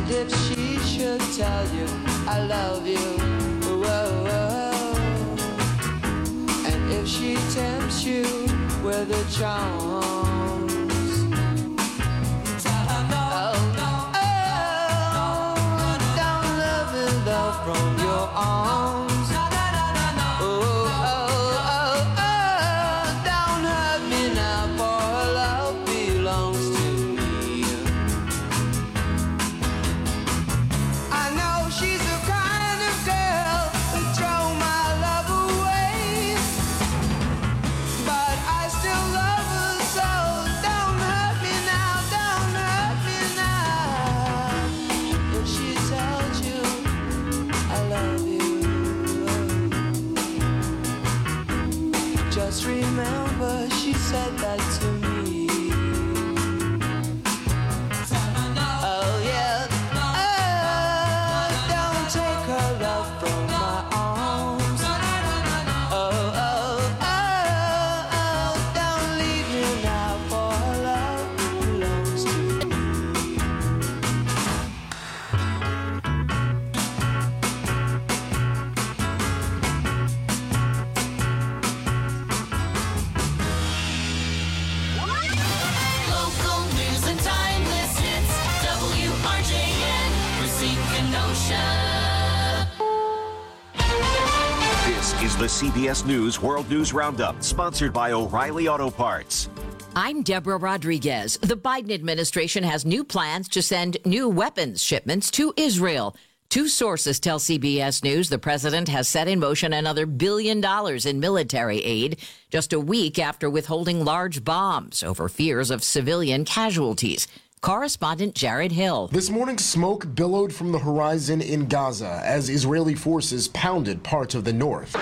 And if she should tell you I love you, whoa, whoa. And if she tempts you with a charms, tell her no, don't let me love from your arms. Don't hurt me now, for her love belongs to me. I know she's the kind of girl who throw my love away, but I still love her, so don't hurt me now, don't hurt me now. If she tells you I love you, just remember she said that to me. Oh yeah, don't take her love from my arms. Don't leave me now, for her love belongs to me. Local news and timeless hits. WRJN, Racine Kenosha. This is the CBS News World News Roundup, sponsored by O'Reilly Auto Parts. I'm Deborah Rodriguez. The Biden administration has new plans to send new weapons shipments to Israel. Two sources tell CBS News the president has set in motion another $1 billion in military aid just a week after withholding large bombs over fears of civilian casualties. Correspondent Jared Hill. This morning, smoke billowed from the horizon in Gaza as Israeli forces pounded parts of the north.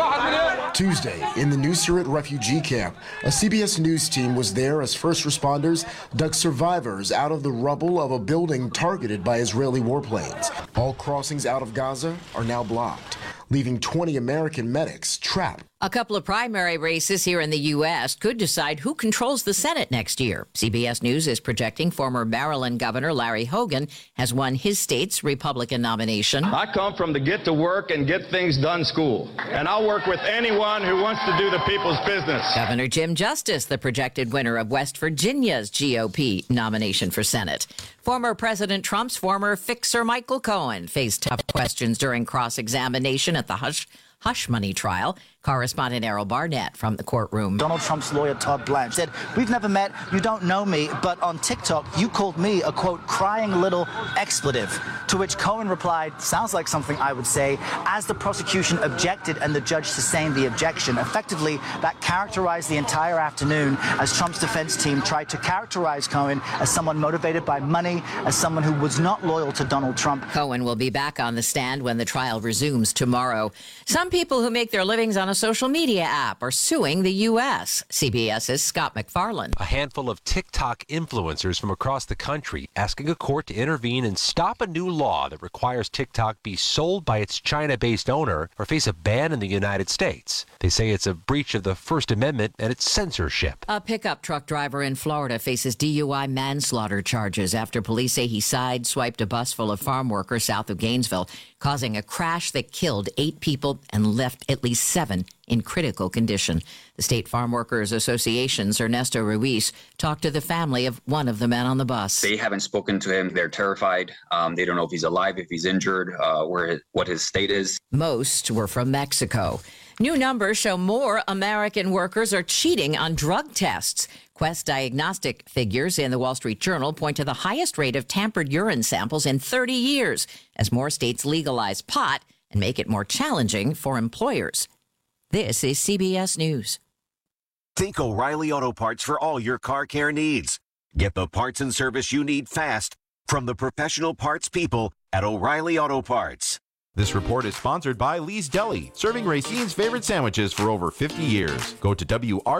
Tuesday, in the Nuseirat refugee camp, a CBS News team was there as first responders dug survivors out of the rubble of a building targeted by Israeli warplanes. All crossings out of Gaza are now blocked, leaving 20 American medics trapped. A couple of primary races here in the U.S. could decide who controls the Senate next year. CBS News is projecting former Maryland Governor Larry Hogan has won his state's Republican nomination. I come from the get to work and get things done school, and I'll work with anyone who wants to do the people's business. Governor Jim Justice, the projected winner of West Virginia's GOP nomination for Senate. Former President Trump's former fixer Michael Cohen faced tough questions during cross-examination at the hush money trial. Correspondent Errol Barnett from the courtroom. Donald Trump's lawyer, Todd Blanche, said, "We've never met, you don't know me, but on TikTok, you called me a, quote, crying little expletive." To which Cohen replied, "Sounds like something I would say," as the prosecution objected and the judge sustained the objection. Effectively, that characterized the entire afternoon as Trump's defense team tried to characterize Cohen as someone motivated by money, as someone who was not loyal to Donald Trump. Cohen will be back on the stand when the trial resumes tomorrow. Some people who make their livings on a social media app are suing the U.S. CBS's Scott McFarland. A handful of TikTok influencers from across the country asking a court to intervene and stop a new law that requires TikTok be sold by its China-based owner or face a ban in the United States. They say it's a breach of the First Amendment and it's censorship. A pickup truck driver in Florida faces DUI manslaughter charges after police say he sideswiped a bus full of farm workers south of Gainesville, causing a crash that killed 8 people and left at least 7 in critical condition. The State Farm Workers Association's Ernesto Ruiz talked to the family of one of the men on the bus. They haven't spoken to him. They're terrified. They don't know if he's alive, if he's injured, what his state is. Most were from Mexico. New numbers show more American workers are cheating on drug tests. Quest Diagnostic figures in the Wall Street Journal point to the highest rate of tampered urine samples in 30 years as more states legalize pot and make it more challenging for employers. This is CBS News. Think O'Reilly Auto Parts for all your car care needs. Get the parts and service you need fast from the professional parts people at O'Reilly Auto Parts. This report is sponsored by Lee's Deli, serving Racine's favorite sandwiches for over 50 years. Go to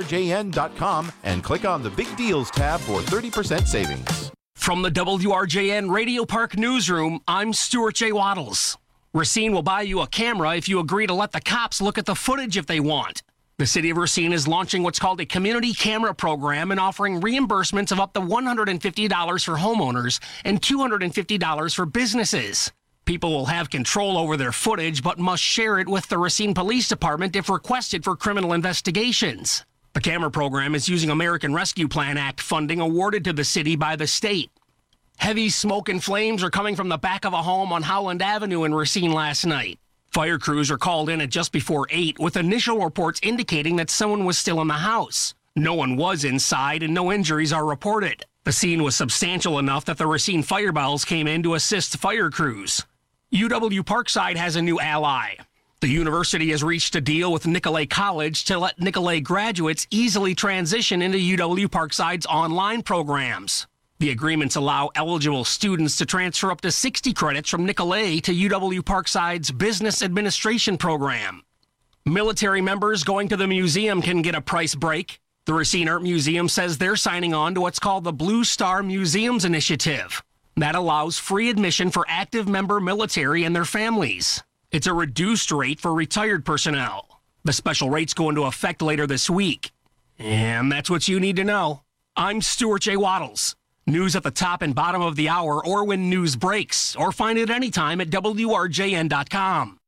WRJN.com and click on the Big Deals tab for 30% savings. From the WRJN Radio Park Newsroom, I'm Stuart J. Waddles. Racine will buy you a camera if you agree to let the cops look at the footage if they want. The city of Racine is launching what's called a community camera program and offering reimbursements of up to $150 for homeowners and $250 for businesses. People will have control over their footage but must share it with the Racine Police Department if requested for criminal investigations. The camera program is using American Rescue Plan Act funding awarded to the city by the state. Heavy smoke and flames are coming from the back of a home on Howland Avenue in Racine last night. Fire crews are called in at just before 8 with initial reports indicating that someone was still in the house. No one was inside and no injuries are reported. The scene was substantial enough that the Racine Fire Bells came in to assist fire crews. UW Parkside has a new ally. The university has reached a deal with Nicolet College to let Nicolet graduates easily transition into UW Parkside's online programs. The agreements allow eligible students to transfer up to 60 credits from Nicolet to UW Parkside's Business Administration program. Military members going to the museum can get a price break. The Racine Art Museum says they're signing on to what's called the Blue Star Museums Initiative. That allows free admission for active member military and their families. It's a reduced rate for retired personnel. The special rates go into effect later this week. And that's what you need to know. I'm Stuart J. Waddles. News at the top and bottom of the hour or when news breaks, or find it anytime at WRJN.com.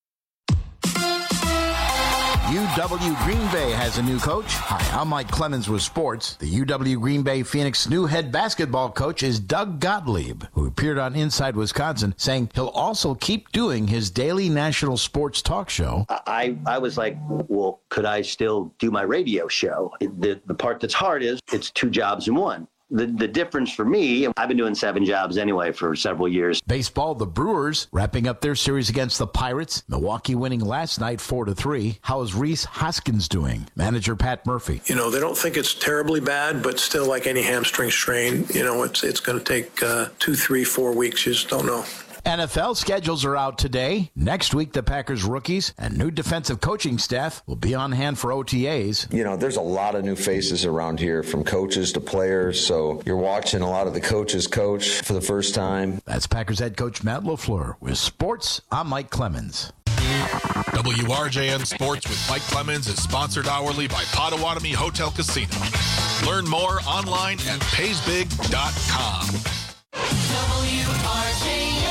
UW Green Bay has a new coach. Hi, I'm Mike Clemens with sports. The UW Green Bay Phoenix new head basketball coach is Doug Gottlieb, who appeared on Inside Wisconsin, saying he'll also keep doing his daily national sports talk show. I was like, well, could I still do my radio show? The part that's hard is it's 2 jobs in one. The difference for me, I've been doing 7 jobs anyway for several years. Baseball, the Brewers wrapping up their series against the Pirates. Milwaukee winning last night 4-3. How is Rhys Hoskins doing? Manager Pat Murphy. You know, they don't think it's terribly bad, but still like any hamstring strain, you know, it's going to take 2, 3, 4 weeks. You just don't know. NFL schedules are out today. Next week, the Packers rookies and new defensive coaching staff will be on hand for OTAs. You know, there's a lot of new faces around here, from coaches to players, so you're watching a lot of the coaches coach for the first time. That's Packers head coach Matt LaFleur. With sports, I'm Mike Clemens. WRJN Sports with Mike Clemens is sponsored hourly by Potawatomi Hotel Casino. Learn more online at paysbig.com. WRJN.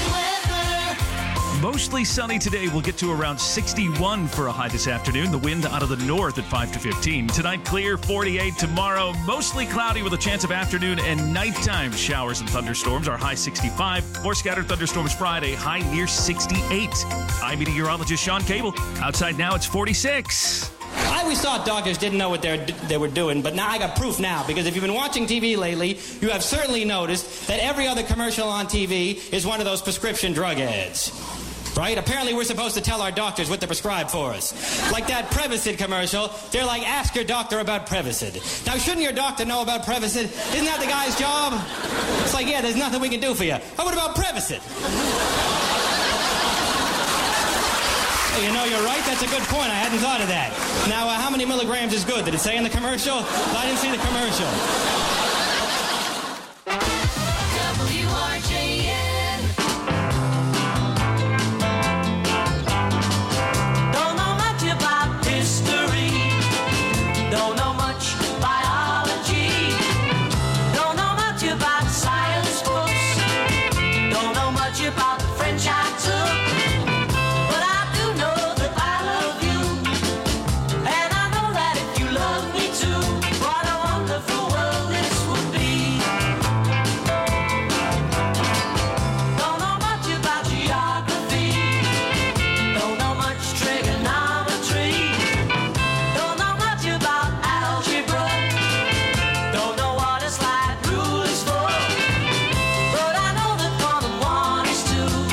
Mostly sunny today. We'll get to around 61 for a high this afternoon. The wind out of the north at 5 to 15. Tonight, clear, 48. Tomorrow, mostly cloudy with a chance of afternoon and nighttime showers and thunderstorms. Our high 65. More scattered thunderstorms Friday, high near 68. I'm meteorologist Sean Cable. Outside now, it's 46. I always thought doctors didn't know what they were doing, but now I got proof now, because if you've been watching TV lately, you have certainly noticed that every other commercial on TV is one of those prescription drug ads. Right? Apparently we're supposed to tell our doctors what to prescribe for us. Like that Prevacid commercial, they're like, ask your doctor about Prevacid. Now, shouldn't your doctor know about Prevacid? Isn't that the guy's job? It's like, yeah, there's nothing we can do for you. Oh, what about Prevacid? You know, you're right. That's a good point. I hadn't thought of that. Now, how many milligrams is good? Did it say in the commercial? I didn't see the commercial. WRJN. Don't know much about history. Don't know much biology. Don't know much about science books. Don't know much about the French I took. But I know that one and one is 2.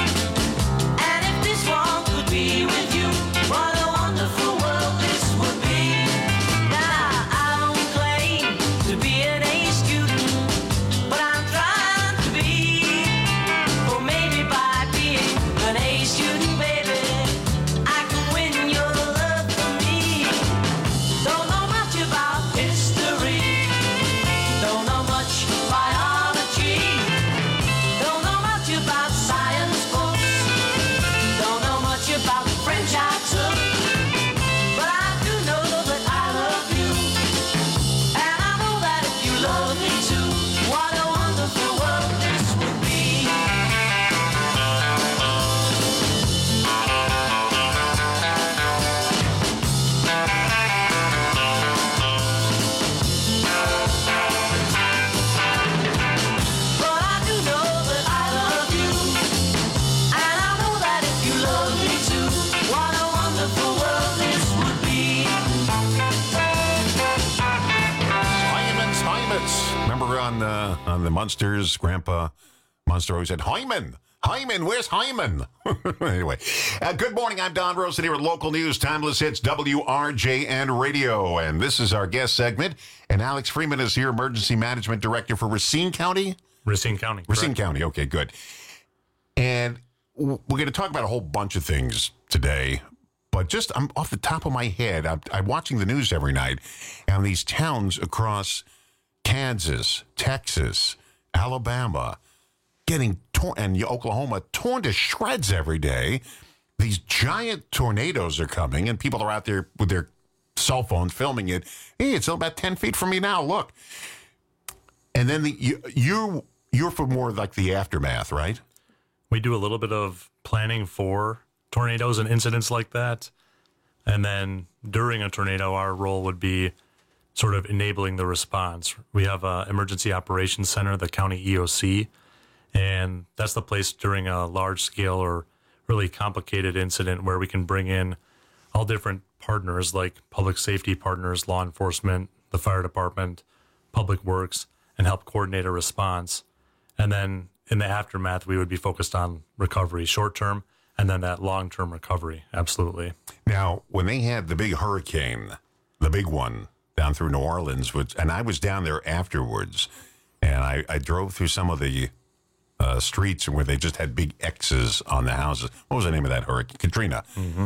on the Munsters. Grandpa Munster always said, Hyman, where's Hyman? Anyway, good morning. I'm Don Rosen here with local news, timeless hits, WRJN Radio. And this is our guest segment. And Alex Freeman is here, Emergency Management Director for Racine County. Racine County. Racine County. Okay, good. And we're going to talk about a whole bunch of things today. But just I'm off the top of my head, I'm watching the news every night, and these towns across Kansas, Texas, Alabama, getting torn, and Oklahoma torn to shreds every day. These giant tornadoes are coming, and people are out there with their cell phones filming it. Hey, it's about 10 feet from me now. Look. And then you're for more like the aftermath, right? We do a little bit of planning for tornadoes and incidents like that. And then during a tornado, our role would be sort of enabling the response. We have an emergency operations center, the county EOC, and that's the place during a large scale or really complicated incident where we can bring in all different partners like public safety partners, law enforcement, the fire department, public works, and help coordinate a response. And then in the aftermath, we would be focused on recovery short term and then that long-term recovery. Absolutely. Now, when they had the big hurricane, the big one down through New Orleans, and I was down there afterwards, and I drove through some of the streets where they just had big X's on the houses. What was the name of that hurricane? Katrina.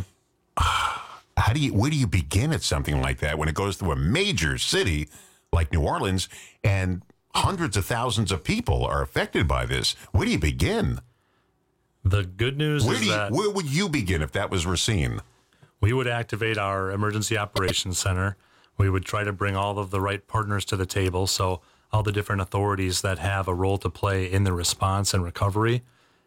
Mm-hmm. Where do you begin at something like that when it goes through a major city like New Orleans and hundreds of thousands of people are affected by this? Where do you begin? The good news is that... Where would you begin if that was Racine? We would activate our emergency operations center. We would try to bring all of the right partners to the table, so all the different authorities that have a role to play in the response and recovery.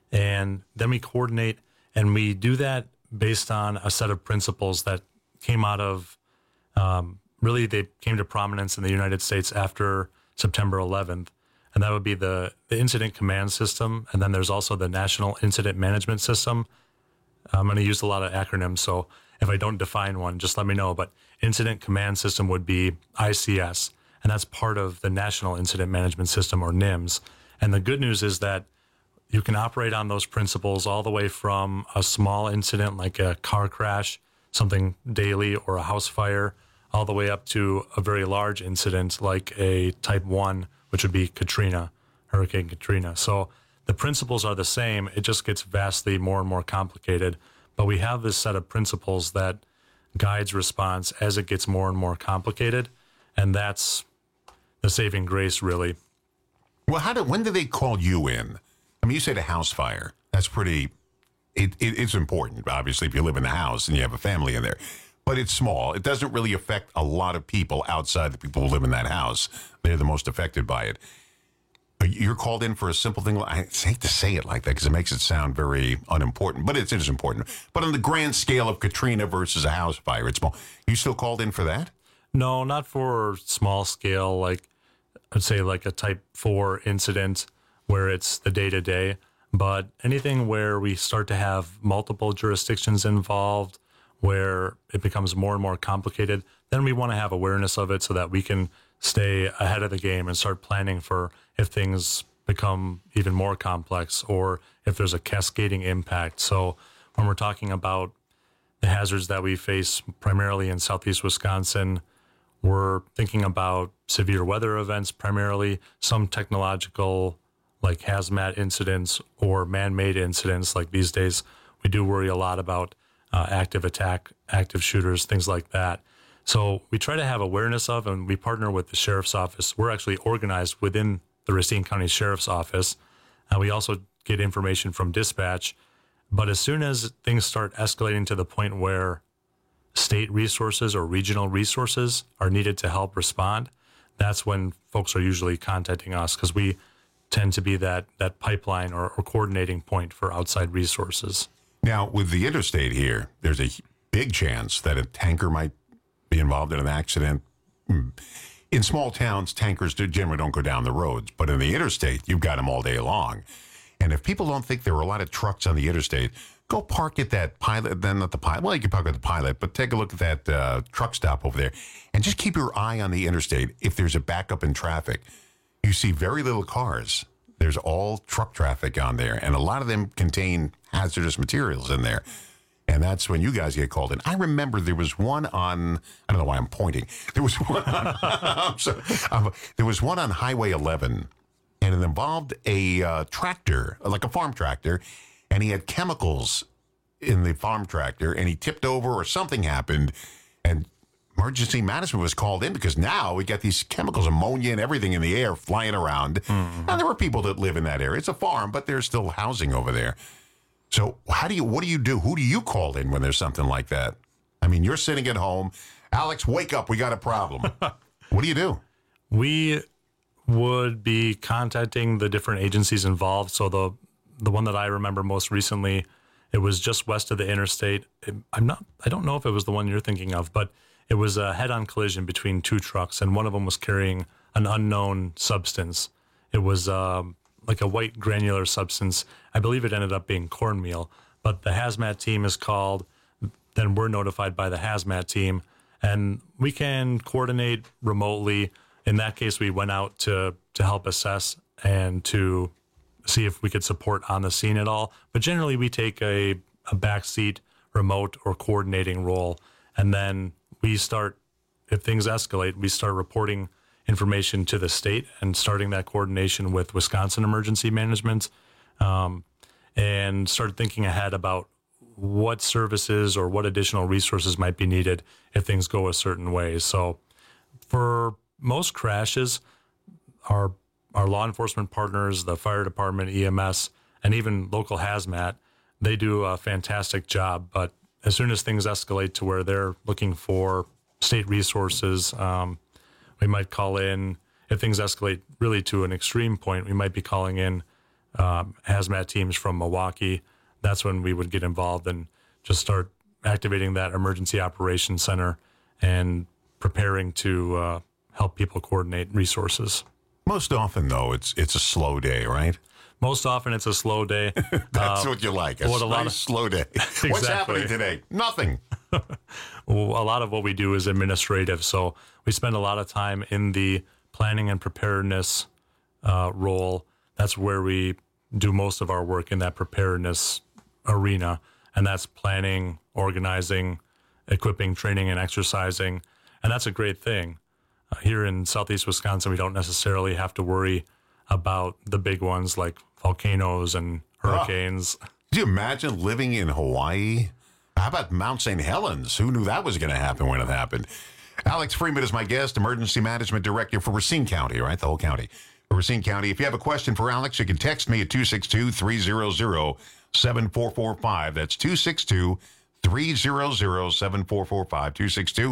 And then we coordinate, and we do that based on a set of principles that came out of... really, they came to prominence in the United States after September 11th. And that would be the Incident Command System. And then there's also the National Incident Management System. I'm going to use a lot of acronyms, so if I don't define one, just let me know. But Incident Command System would be ICS, and that's part of the National Incident Management System, or NIMS. And the good news is that you can operate on those principles all the way from a small incident like a car crash, something daily, or a house fire, all the way up to a very large incident like a Type 1, which would be Katrina, Hurricane Katrina. So the principles are the same. It just gets vastly more and more complicated. But we have this set of principles that guides response as it gets more and more complicated. And that's the saving grace, really. Well, when did they call you in? I mean, you said a house fire. That's pretty... It's important, obviously, if you live in a house and you have a family in there. But it's small. It doesn't really affect a lot of people outside the people who live in that house. They're the most affected by it. You're called in for a simple thing. I hate to say it like that because it makes it sound very unimportant, but it is important. But on the grand scale of Katrina versus a house fire, it's small. You still called in for that? No, not for small scale, like I'd say like a Type 4 incident where it's the day-to-day. But anything where we start to have multiple jurisdictions involved, where it becomes more and more complicated, then we want to have awareness of it so that we can stay ahead of the game and start planning for if things become even more complex or if there's a cascading impact. So when we're talking about the hazards that we face primarily in southeast Wisconsin, we're thinking about severe weather events primarily, some technological like hazmat incidents or man-made incidents. Like these days, we do worry a lot about active attack, active shooters, things like that. So we try to have awareness of, and we partner with the Sheriff's Office. We're actually organized within the Racine County Sheriff's Office. We also get information from dispatch. But as soon as things start escalating to the point where state resources or regional resources are needed to help respond, that's when folks are usually contacting us because we tend to be that pipeline or coordinating point for outside resources. Now, with the interstate here, there's a big chance that a tanker might be involved in an accident. In small towns, tankers generally don't go down the roads, but in the interstate, you've got them all day long. And if people don't think there are a lot of trucks on the interstate, go park at that Pilot, then not the Pilot. Well, you can park at the Pilot, but take a look at that truck stop over there and just keep your eye on the interstate if there's a backup in traffic. you see very little cars. There's all truck traffic on there, and a lot of them contain hazardous materials in there. And that's when you guys get called in. I remember there was one on, I don't know why I'm pointing. There was one on, there was one on Highway 11, and it involved a tractor, like a farm tractor, and he had chemicals in the farm tractor, and he tipped over or something happened, and emergency management was called in because now we got these chemicals, ammonia and everything in the air flying around. Mm-hmm. Now, there were people that live in that area. It's a farm, but there's still housing over there. So what do you do? Who do you call in when there's something like that? I mean, you're sitting at home. Alex, wake up. We got a problem. What do you do? We would be contacting the different agencies involved. So the one that I remember most recently, it was just west of the interstate. I don't know if it was the one you're thinking of, but it was a head-on collision between two trucks, and one of them was carrying an unknown substance. It was like a white granular substance. I believe it ended up being cornmeal, but the hazmat team is called. Then we're notified by the hazmat team, and we can coordinate remotely. In that case, we went out to help assess and to see if we could support on the scene at all. But generally, we take a backseat remote or coordinating role, and then we start, if things escalate, we start reporting information to the state and starting that coordination with Wisconsin Emergency Management, and start thinking ahead about what services or what additional resources might be needed if things go a certain way. So for most crashes, our law enforcement partners, the fire department, EMS, and even local hazmat, they do a fantastic job. But as soon as things escalate to where they're looking for state resources, we might call in. If things escalate really to an extreme point, we might be calling in hazmat teams from Milwaukee. That's when we would get involved and just start activating that emergency operations center and preparing to help people coordinate resources. Most often, though, it's a slow day, right? Most often, it's a slow day. That's what you like, a slow day. Exactly. What's happening today? Nothing. Well, a lot of what we do is administrative, so we spend a lot of time in the planning and preparedness role. That's where we do most of our work, in that preparedness arena, and that's planning, organizing, equipping, training, and exercising, and that's a great thing. Here in southeast Wisconsin, we don't necessarily have to worry about the big ones like volcanoes and hurricanes. Could you imagine living in Hawaii? How about Mount St. Helens? Who knew that was going to happen when it happened? Alex Freeman is my guest, Emergency Management Director for Racine County, right? The whole county. For Racine County. If you have a question for Alex, you can text me at 262-300-7445. That's 262-300-7445.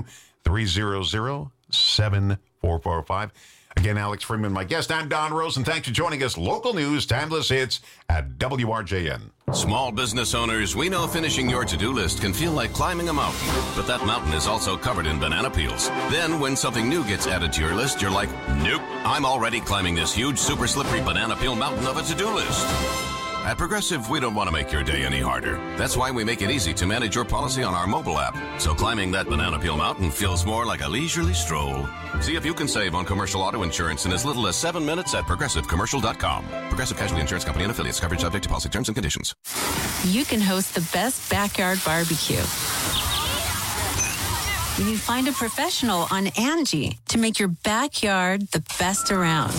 262-300-7445. Again, Alex Freeman, my guest. I'm Don Rosen. Thanks for joining us. Local news, timeless hits at WRJN. Small business owners, we know finishing your to-do list can feel like climbing a mountain, but that mountain is also covered in banana peels. Then when something new gets added to your list, you're like, nope, I'm already climbing this huge, super slippery banana peel mountain of a to-do list. At Progressive, we don't want to make your day any harder. That's why we make it easy to manage your policy on our mobile app. So climbing that banana peel mountain feels more like a leisurely stroll. See if you can save on commercial auto insurance in as little as 7 minutes at ProgressiveCommercial.com. Progressive Casualty Insurance Company and affiliates. Coverage subject to policy terms and conditions. You can host the best backyard barbecue when you find a professional on Angie to make your backyard the best around.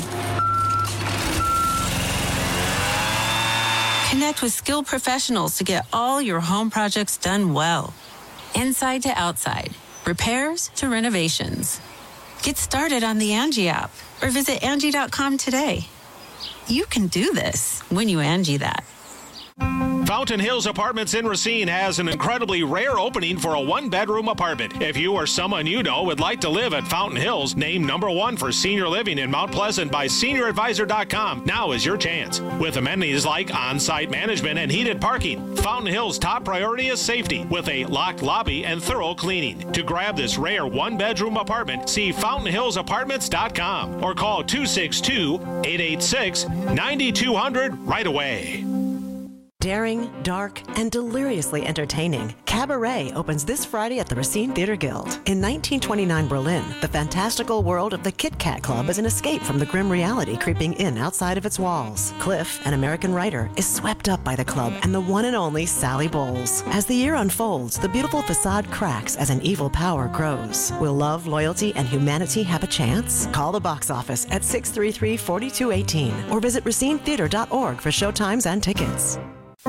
Connect with skilled professionals to get all your home projects done well. Inside to outside, repairs to renovations. Get started on the Angie app or visit Angie.com today. You can do this when you Angie that. Fountain Hills Apartments in Racine has an incredibly rare opening for a one-bedroom apartment. If you or someone you know would like to live at Fountain Hills, named #1 for senior living in Mount Pleasant by SeniorAdvisor.com, now is your chance. With amenities like on-site management and heated parking, Fountain Hills' top priority is safety, with a locked lobby and thorough cleaning. To grab this rare one-bedroom apartment, see FountainHillsApartments.com or call 262-886-9200 right away. Daring, dark, and deliriously entertaining, Cabaret opens this Friday at the Racine Theater Guild. In 1929 Berlin, the fantastical world of the Kit Kat Club is an escape from the grim reality creeping in outside of its walls. Cliff, an American writer, is swept up by the club and the one and only Sally Bowles. As the year unfolds, the beautiful facade cracks as an evil power grows. Will love, loyalty, and humanity have a chance? Call the box office at 633-4218 or visit racinetheater.org for showtimes and tickets.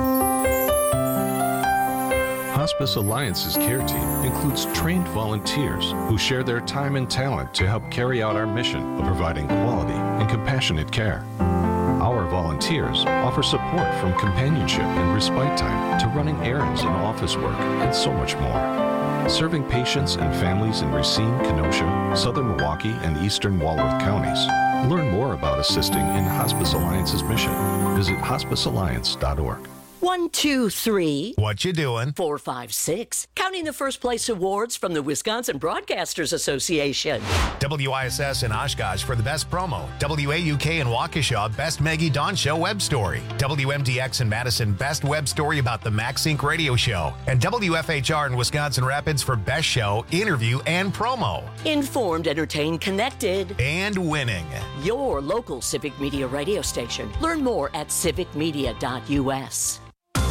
Hospice Alliance's care team includes trained volunteers who share their time and talent to help carry out our mission of providing quality and compassionate care. Our volunteers offer support from companionship and respite time to running errands and office work and so much more. Serving patients and families in Racine, Kenosha, Southern Milwaukee, and Eastern Walworth counties. Learn more about assisting in Hospice Alliance's mission. Visit hospicealliance.org. 1, 2, 3. What you doing? 4, 5, 6. Counting the first place awards from the Wisconsin Broadcasters Association. WISS in Oshkosh for the best promo. WAUK in Waukesha, best Maggie Dawn Show web story. WMDX in Madison, best web story about the Max Inc. radio show. And WFHR in Wisconsin Rapids for best show, interview, and promo. Informed, entertained, connected. And winning. Your local Civic Media radio station. Learn more at civicmedia.us.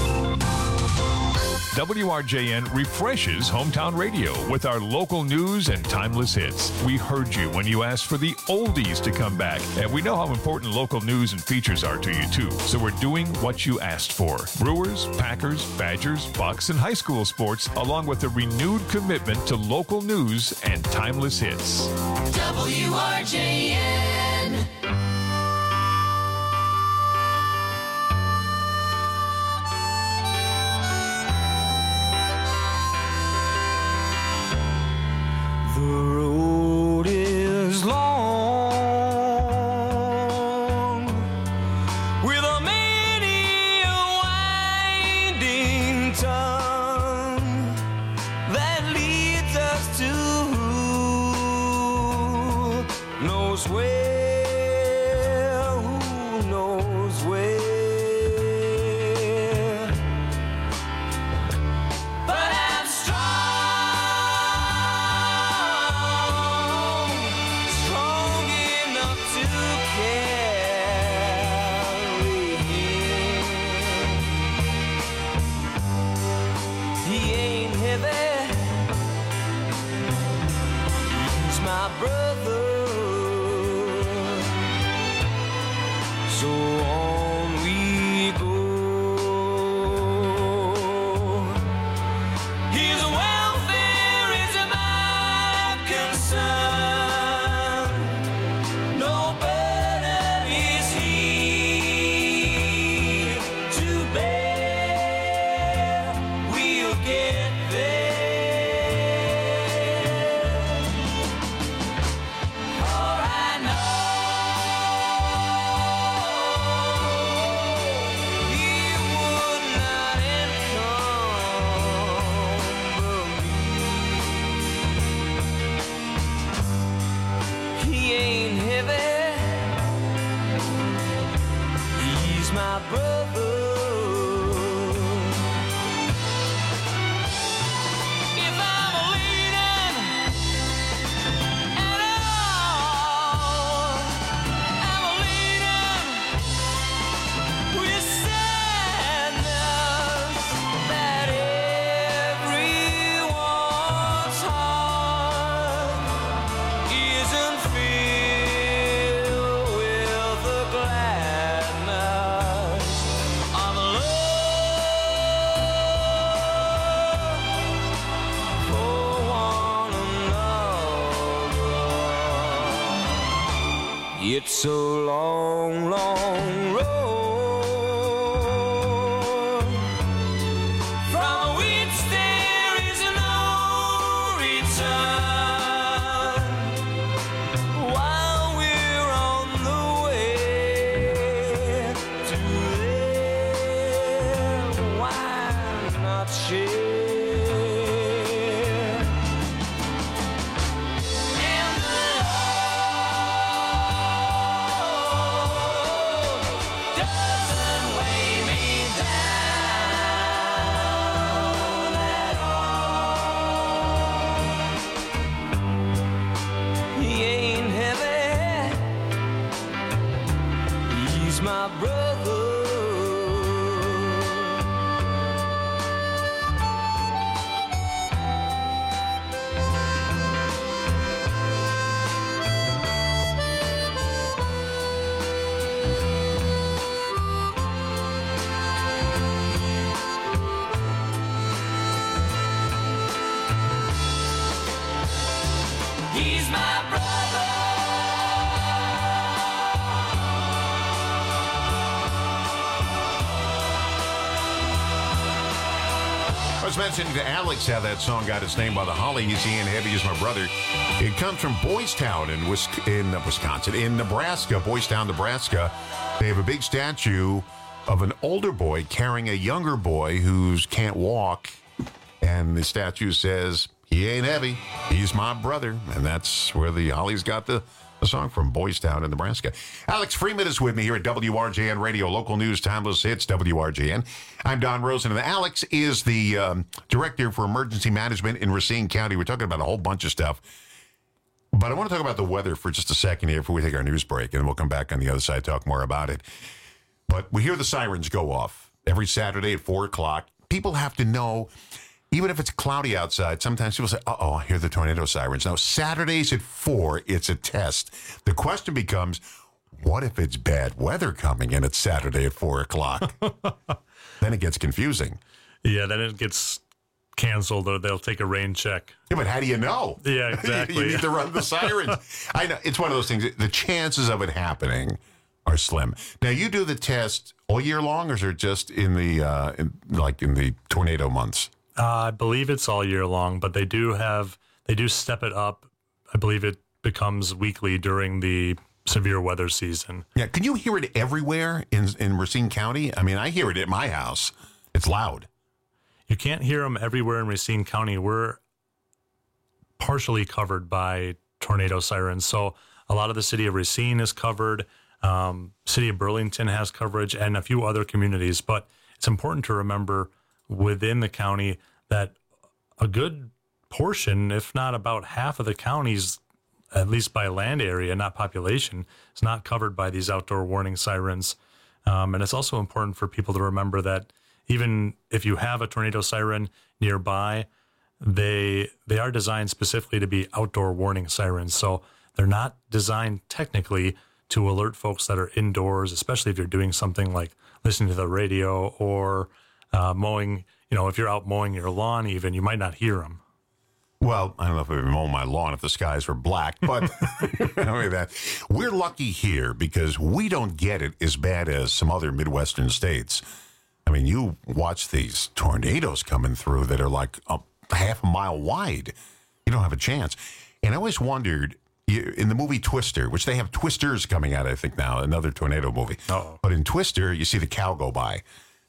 WRJN refreshes hometown radio with our local news and timeless hits. We heard you when you asked for the oldies to come back, and we know how important local news and features are to you too. So we're doing what you asked for. Brewers, Packers, Badgers, Bucks, and high school sports, along with a renewed commitment to local news and timeless hits. WRJN. The road is long, with a many winding tongue that leads us to who knows where, who knows where. But I'm strong. My brother, so on we go. His welfare is my concern. No burden is he to bear. We'll get there. My brother, if I'm leaning at all, I'm leaning with sadness that everyone's heart isn't filled with the gladness of love for one another. It's a long, long road from which there is no return. While we're on the way to there, why not share? And the love was mentioning to Alex how that song got its name by the Hollies. Ian Heavy is my brother. It comes from Boys Town in Nebraska, Boys Town, Nebraska. They have a big statue of an older boy carrying a younger boy who can't walk. And the statue says, "He ain't heavy, he's my brother." And that's where the Hollies got the song from, Boys Town in Nebraska. Alex Freeman is with me here at WRJN Radio, local news, timeless hits, WRJN. I'm Don Rosen, and Alex is the Director for Emergency Management in Racine County. We're talking about a whole bunch of stuff. But I want to talk about the weather for just a second here before we take our news break, and we'll come back on the other side, talk more about it. But we hear the sirens go off every Saturday at 4 o'clock. People have to know, even if it's cloudy outside, sometimes people say, uh-oh, I hear the tornado sirens. Now, Saturdays at 4, it's a test. The question becomes, what if it's bad weather coming in at Saturday at 4 o'clock? Then it gets confusing. Yeah, then it gets canceled, or they'll take a rain check. Yeah, but how do you know? Yeah, exactly. You need to run the sirens. I know. It's one of those things. The chances of it happening are slim. Now, you do the test all year long, or is it just in the tornado months? I believe it's all year long, but they do step it up. I believe it becomes weekly during the severe weather season. Yeah, can you hear it everywhere in Racine County? I mean, I hear it at my house. It's loud. You can't hear them everywhere in Racine County. We're partially covered by tornado sirens. So a lot of the city of Racine is covered. City of Burlington has coverage, and a few other communities. But it's important to remember within the county that a good portion, if not about half of the counties, at least by land area, not population, is not covered by these outdoor warning sirens. And it's also important for people to remember that even if you have a tornado siren nearby, they are designed specifically to be outdoor warning sirens. So they're not designed technically to alert folks that are indoors, especially if you're doing something like listening to the radio or mowing. If you're out mowing your lawn even, you might not hear them. Well, I don't know if I've been mowing my lawn if the skies were black, but we're lucky here because we don't get it as bad as some other Midwestern states. I mean, you watch these tornadoes coming through that are like a half a mile wide. You don't have a chance. And I always wondered, in the movie Twister, which they have Twisters coming out, I think now, another tornado movie. Uh-oh. But in Twister, you see the cow go by.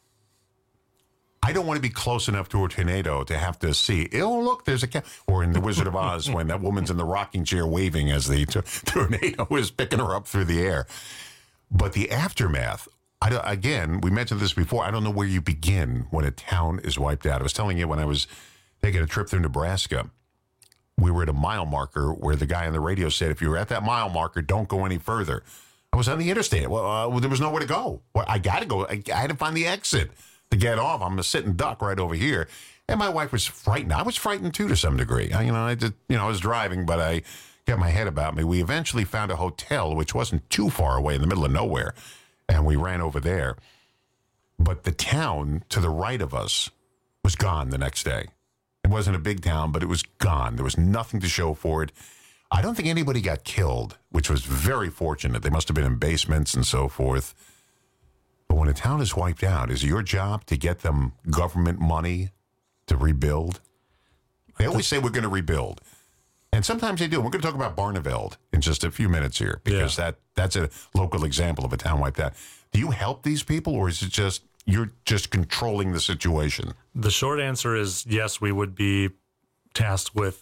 I don't want to be close enough to a tornado to have to see, oh, look, there's a cow. Or in The Wizard of Oz, when that woman's in the rocking chair waving as the tornado is picking her up through the air. But the aftermath, again, we mentioned this before, I don't know where you begin when a town is wiped out. I was telling you when I was taking a trip through Nebraska, we were at a mile marker where the guy on the radio said, if you're at that mile marker, don't go any further. I was on the interstate. Well, there was nowhere to go. Well, I got to go. I had to find the exit to get off. I'm a sitting duck right over here. And my wife was frightened. I was frightened, too, to some degree. I was driving, but I got my head about me. We eventually found a hotel, which wasn't too far away in the middle of nowhere, and we ran over there. But the town to the right of us was gone the next day. It wasn't a big town, but it was gone. There was nothing to show for it. I don't think anybody got killed, which was very fortunate. They must have been in basements and so forth. But when a town is wiped out, is it your job to get them government money to rebuild? They always say we're going to rebuild. And sometimes they do. We're going to talk about Barneveld in just a few minutes here because that's a local example of a town wiped out. Do you help these people, or is it just you're just controlling the situation? The short answer is yes, we would be tasked with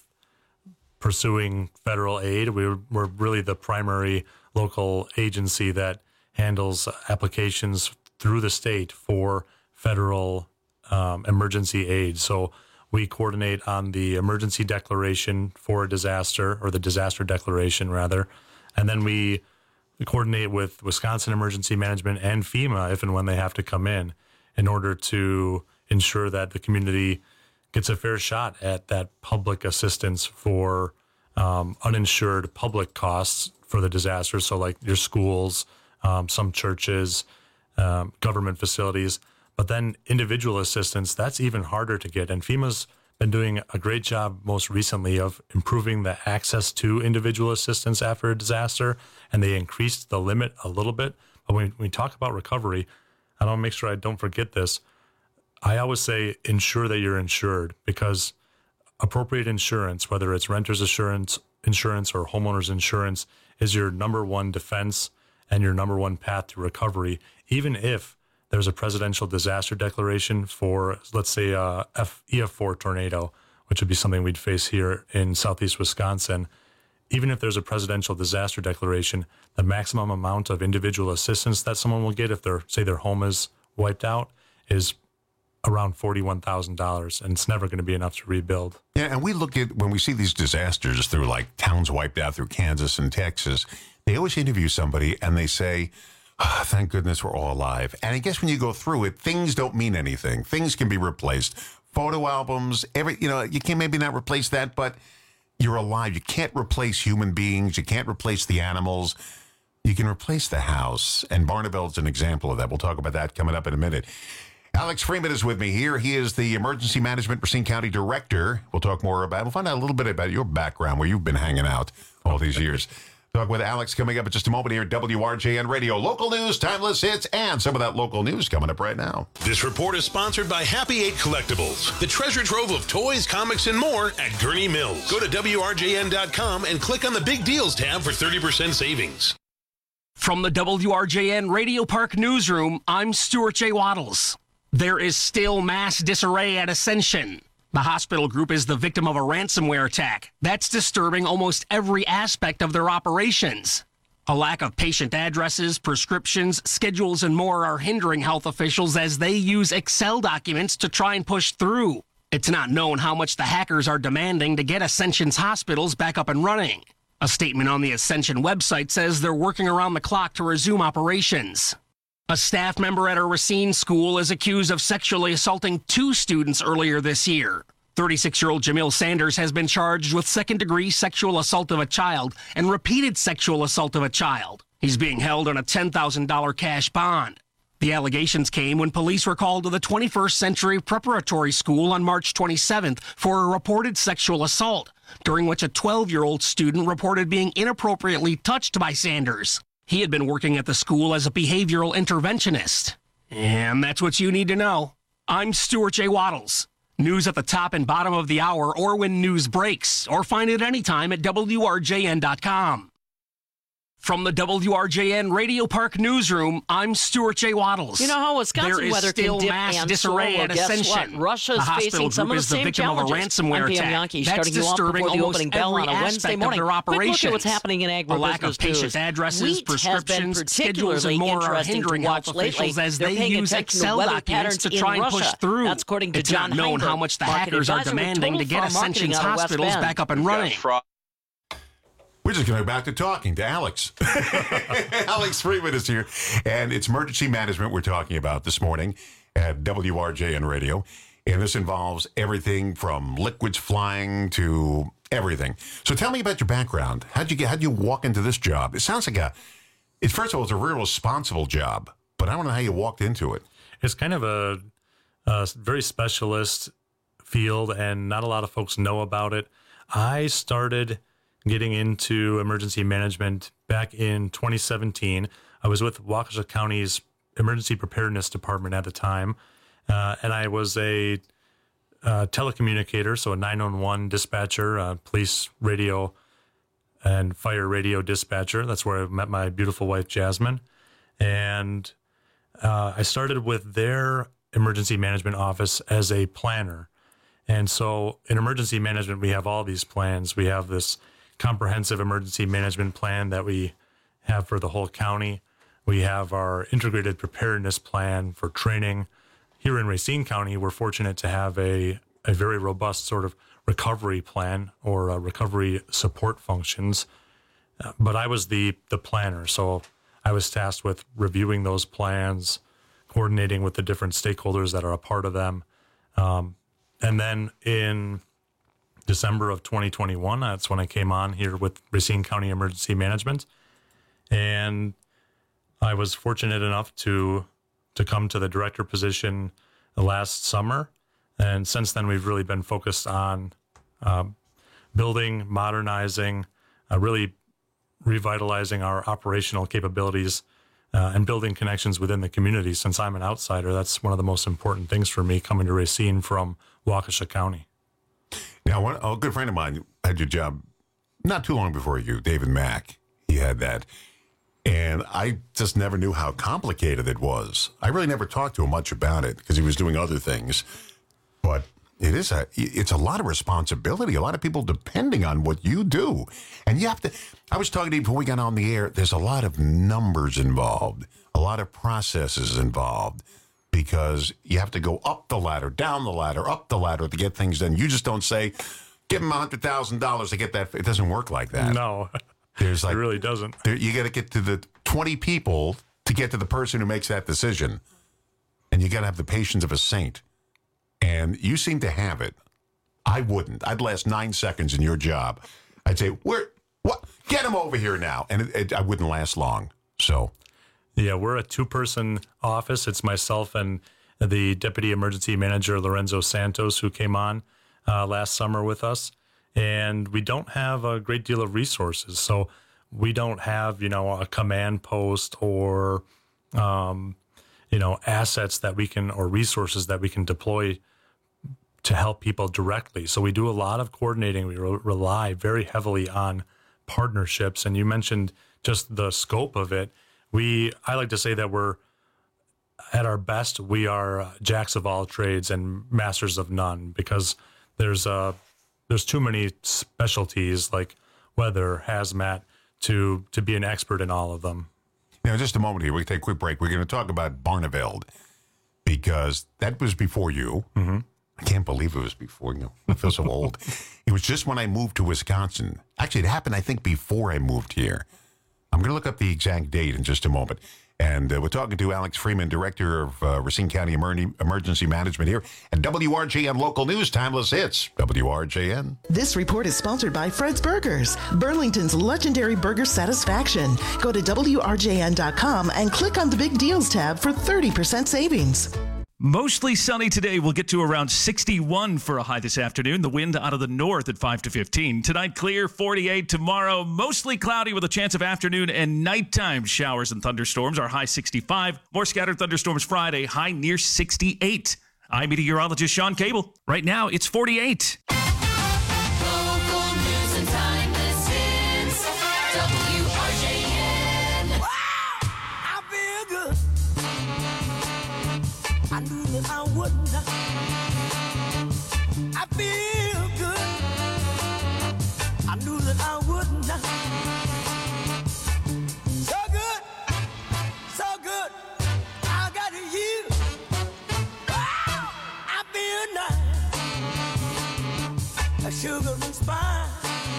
pursuing federal aid. We're really the primary local agency that handles applications through the state for federal emergency aid. So we coordinate on the emergency declaration for a disaster, or the disaster declaration rather, and then we coordinate with Wisconsin Emergency Management and FEMA if and when they have to come in order to ensure that the community gets a fair shot at that public assistance for uninsured public costs for the disaster. So like your schools, some churches, government facilities, but then individual assistance, that's even harder to get. And FEMA's been doing a great job most recently of improving the access to individual assistance after a disaster, and they increased the limit a little bit. But when we talk about recovery, I want to make sure I don't forget this. I always say ensure that you're insured, because appropriate insurance, whether it's renter's insurance or homeowner's insurance, is your number one defense and your number one path to recovery. Even if there's a presidential disaster declaration for, let's say, EF4 tornado, which would be something we'd face here in southeast Wisconsin. Even if there's a presidential disaster declaration, the maximum amount of individual assistance that someone will get if their home is wiped out is around $41,000, and it's never going to be enough to rebuild. Yeah, and we look at, when we see these disasters through like towns wiped out through Kansas and Texas, they always interview somebody and they say, oh, thank goodness we're all alive. And I guess when you go through it, things don't mean anything. Things can be replaced. Photo albums, you can maybe not replace that, but you're alive. You can't replace human beings. You can't replace the animals. You can replace the house. And Barneville's an example of that. We'll talk about that coming up in a minute. Alex Freeman is with me here. He is the Emergency Management Racine County Director. We'll find out a little bit about your background, where you've been hanging out all these years. Talk with Alex coming up in just a moment here at WRJN Radio. Local news, timeless hits, and some of that local news coming up right now. This report is sponsored by Happy 8 Collectibles, the treasure trove of toys, comics, and more at Gurney Mills. Go to WRJN.com and click on the Big Deals tab for 30% savings. From the WRJN Radio Park Newsroom, I'm Stuart J. Waddles. There is still mass disarray at Ascension. The hospital group is the victim of a ransomware attack that's disturbing almost every aspect of their operations. A lack of patient addresses, prescriptions, schedules, and more are hindering health officials as they use Excel documents to try and push through. It's not known how much the hackers are demanding to get Ascension's hospitals back up and running. A statement on the Ascension website says they're working around the clock to resume operations. A staff member at a Racine school is accused of sexually assaulting 2 students earlier this year. 36-year-old Jamil Sanders has been charged with second-degree sexual assault of a child and repeated sexual assault of a child. He's being held on a $10,000 cash bond. The allegations came when police were called to the 21st Century Preparatory School on March 27th for a reported sexual assault, during which a 12-year-old student reported being inappropriately touched by Sanders. He had been working at the school as a behavioral interventionist. And that's what you need to know. I'm Stuart J. Waddles. News at the top and bottom of the hour, or when news breaks, or find it anytime at WRJN.com. From the WRJN Radio Park Newsroom, I'm Stuart J. Waddles. You know how Wisconsin weather can dip and slow? Well, guess what? Russia is facing some of the same challenges. I'm Pam Yankee, starting you off before the opening bell on a Wednesday morning. Quick look at what's happening in agribusiness news. Addresses, prescriptions, schedules, and more are hindering health officials as they use Excel documents to try and push through. That's according to John Heinberg, known how much the hackers are demanding to get Ascension's hospitals back up and running. We're just going to go back to talking to Alex. Alex Freeman is here, and it's emergency management we're talking about this morning at WRJN Radio, and this involves everything from liquids flying to everything. So tell me about your background. How'd you walk into this job? It sounds like first of all, it's a real responsible job, but I don't know how you walked into it. It's kind of a very specialist field, and not a lot of folks know about it. I started getting into emergency management back in 2017. I was with Waukesha County's Emergency Preparedness Department at the time, and I was a telecommunicator, so a 911 dispatcher, police radio and fire radio dispatcher. That's where I met my beautiful wife, Jasmine. And I started with their emergency management office as a planner. And so in emergency management, we have all these plans. We have this comprehensive emergency management plan that we have for the whole county. We have our integrated preparedness plan for training. Here in Racine County, we're fortunate to have a very robust sort of recovery plan or recovery support functions. But I was the planner, so I was tasked with reviewing those plans, coordinating with the different stakeholders that are a part of them. And then in December of 2021, that's when I came on here with Racine County Emergency Management. And I was fortunate enough to come to the director position last summer. And since then, we've really been focused on building, modernizing, really revitalizing our operational capabilities and building connections within the community. Since I'm an outsider, that's one of the most important things for me coming to Racine from Waukesha County. Now, a good friend of mine had your job not too long before you, David Mack. He had that. And I just never knew how complicated it was. I really never talked to him much about it because he was doing other things. But it's a lot of responsibility, a lot of people depending on what you do. And you have to, I was talking to you before we got on the air, there's a lot of numbers involved, a lot of processes involved, because you have to go up the ladder, down the ladder, up the ladder to get things done. You just don't say, give them $100,000 to get that. It doesn't work like that. No, it really doesn't. You got to get to the 20 people to get to the person who makes that decision. And you got to have the patience of a saint. And you seem to have it. I wouldn't. I'd last 9 seconds in your job. I'd say, what? Get him over here now. And I wouldn't last long. So, yeah, we're a 2-person office. It's myself and the Deputy Emergency Manager, Lorenzo Santos, who came on last summer with us. And we don't have a great deal of resources. So we don't have, a command post or, assets that we can, or resources that we can deploy to help people directly. So we do a lot of coordinating. We rely very heavily on partnerships. And you mentioned just the scope of it. I like to say that we're at our best. We are jacks of all trades and masters of none, because there's too many specialties like weather, hazmat to be an expert in all of them. Now, just a moment here. We can take a quick break. We're going to talk about Barneveld, because that was before you. Mm-hmm. I can't believe it was before you. I feel so old. It was just when I moved to Wisconsin. Actually, it happened, I think, before I moved here. I'm going to look up the exact date in just a moment. And we're talking to Alex Freeman, Director of Racine County Emergency Management here at WRJN Local News, Timeless Hits, WRJN. This report is sponsored by Fred's Burgers, Burlington's legendary burger satisfaction. Go to WRJN.com and click on the Big Deals tab for 30% savings. Mostly sunny today. We'll get to around 61 for a high this afternoon. The wind out of the north at 5 to 15. Tonight, clear, 48. Tomorrow, mostly cloudy with a chance of afternoon and nighttime showers and thunderstorms. Our high 65. More scattered thunderstorms Friday, high near 68. I'm meteorologist Sean Cable. Right now, it's 48. Local news and timeless hits. WRJN. Wow! I feel good. I knew that I wouldn't. I feel good. I knew that I wouldn't. So good, so good. I got you. Wow, I feel nice. A sugar and spice.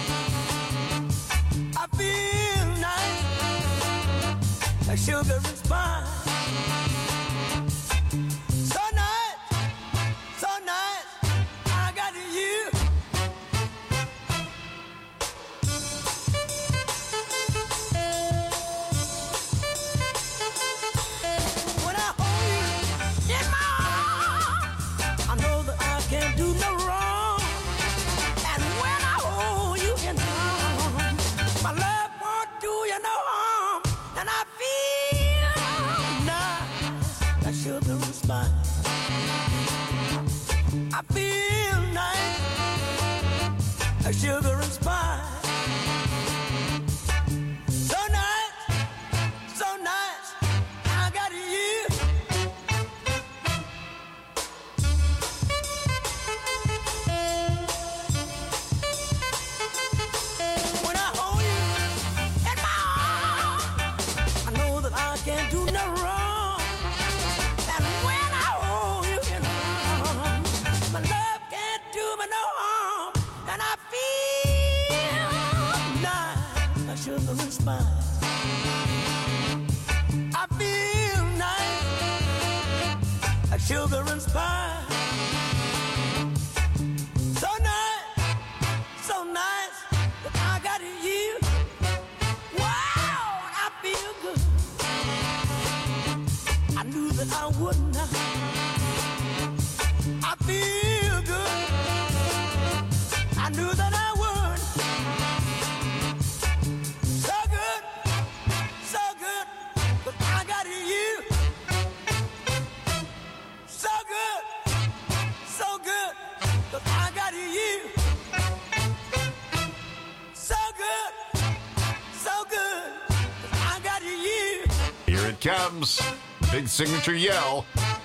I feel nice. A sugar and spice. I feel nice, a sugar and spice. So nice, I got you. When I hold you in my arms, I know that I can't do no wrong. Sugar and spice. I feel nice, a sugar and spice. So nice that I got you. Wow, I feel good. I knew that I wouldn't. I feel good. I knew that I would. it comes. Big signature yell.